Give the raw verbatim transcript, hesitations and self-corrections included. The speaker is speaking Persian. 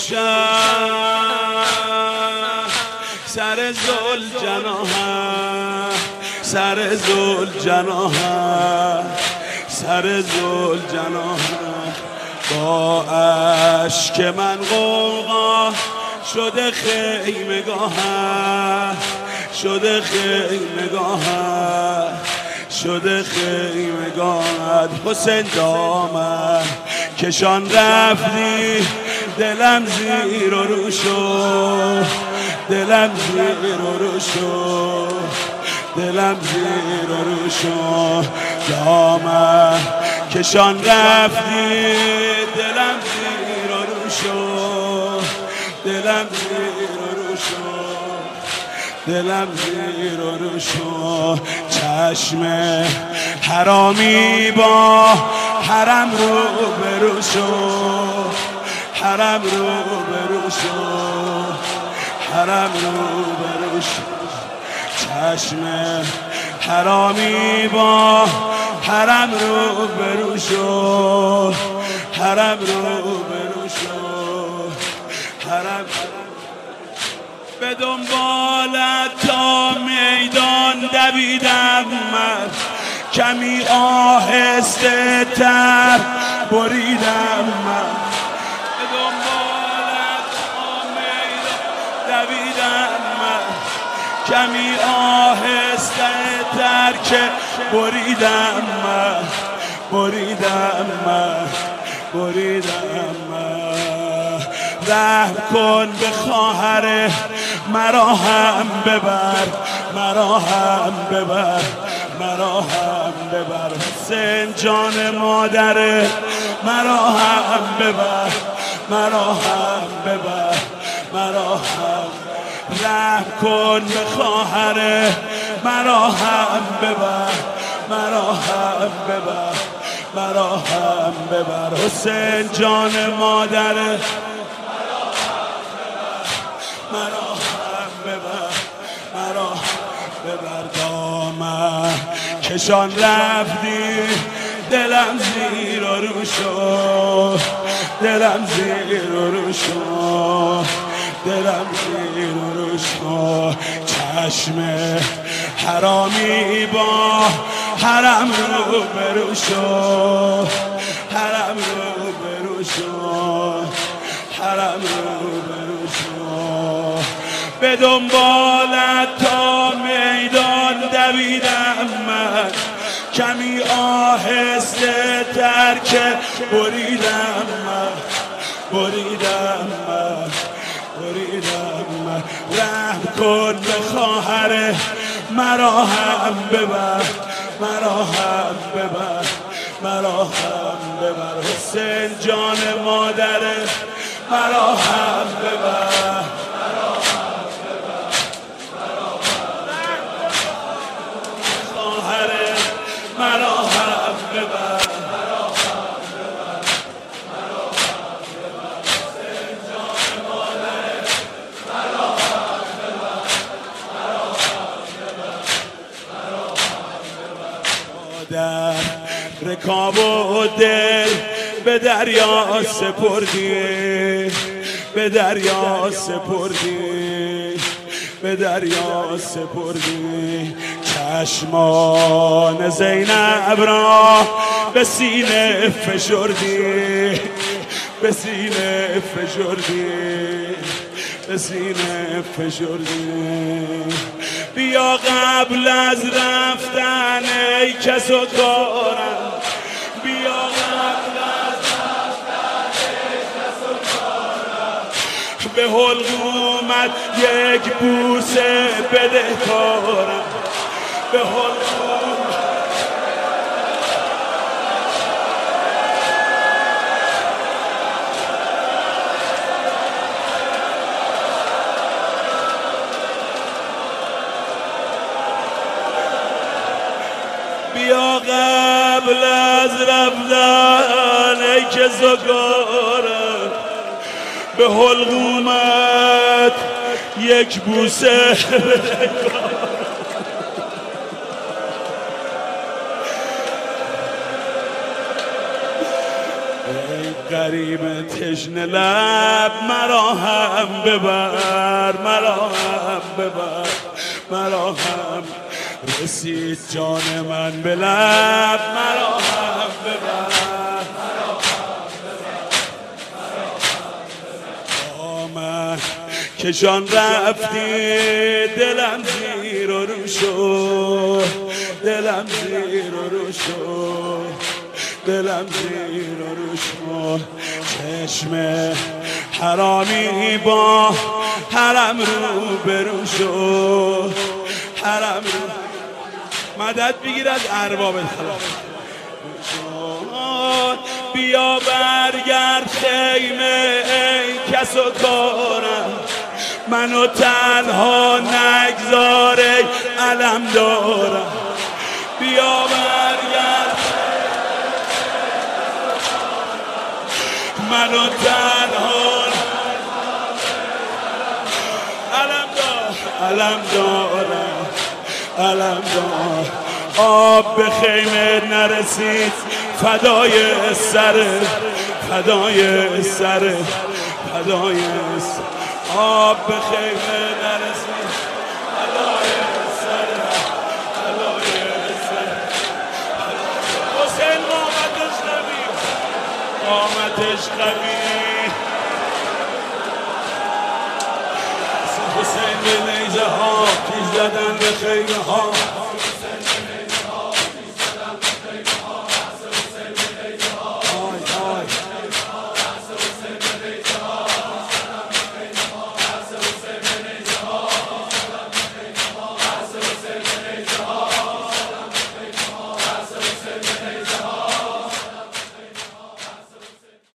خاموشم سر زل جناحم سر زل جناحم سر زل جناحم با اشک من غوغا شده خیمگاهم شده خیمگاهم شده خیمگاهت حسین دامن کشان رفتی دلم زیر و رو شد دلم زیر و رو شد دلم زیر و رو شد دامن کشان رفتی دلم زیر و رو شد دلم زیر و رو شد دلم زیر و رو شد چشم حرامی با حرم رو برو شد حرم رو برو شد حرم رو برو شد چشم حرامی با حرم رو برو شد حرم رو برو شد حرم به دنبالت تا میدان دویدم من کمی آهسته تر بریدم من به دنبالت تا میدان دویدم من کمی آهسته تر که بریدم من بریدم من بریدم من رحم کن به خواهر مرا هم ببر مرا هم ببر مرا هم ببر حسین جان مادر مرا هم ببر مرا هم ببر مرا هم رحم کن به خواهر مرا هم ببر مرا هم ببر مرا هم ببر حسین جان مادر مرا هم ببر مرا ببر دامن کشان رفتی دلم زیر و رو شد دلم زیر و رو شد دلم زیر و رو شد چشم حرامی با حرم رو برو شد حرم رو برو شد حرم رو برو شد به دنبالت تا میدان دویدم من کمی آهسته تر که بریدم من بریدم من بریدم من رحم کن به خواهر مرا هم ببر مرا هم ببر مرا هم ببر حسین جان مادر مرا هم ببر مرا هم ببر مرا هم ببر مرا هم ببر حسین جان مادر مرا هم ببر مرا هم ببر مرا هم ببر مادر رکاب و دل به دریا سپردی به دریا سپردی به دریا سپردی چشمان زینب را به سینه فشردی به سینه فشردی به سینه فشردی بیا قبل از رفتن ای کس و کارم بیا قبل از رفتن ای کس و کارم به حلقومت یک بوسه بده کارم به حلقوم بیا قبل از رفتن ای که زکارم به حلقومت یک بوسه غریب تشنه لب مرا هم ببر، مرا هم ببر، مرا هم رسید جان من به لب، مرا هم ببر. من که جان رفتی دلم زیر و رو شد، دلم زیر و رو شد، دلم زیر و رو شد. چشم حرامی با حرم رو برو شد، حرم رو مدد بگیر از ارباب الخلاف. بیا برگرد خیمه ای کس و کارم، منو تنها نگذار ای علم دارم. بیا برگرد منو تنها علم دار، علم دارم، علم دارم. آب به خیمه نرسید فدای سر، فدای سر، فدای سر. آب به خیمه نرسید فدای سر، فدای سر. حسین قامتش قوی، قامتش قوی. حسین به نیزه ها پیش زدن به خیمه ها.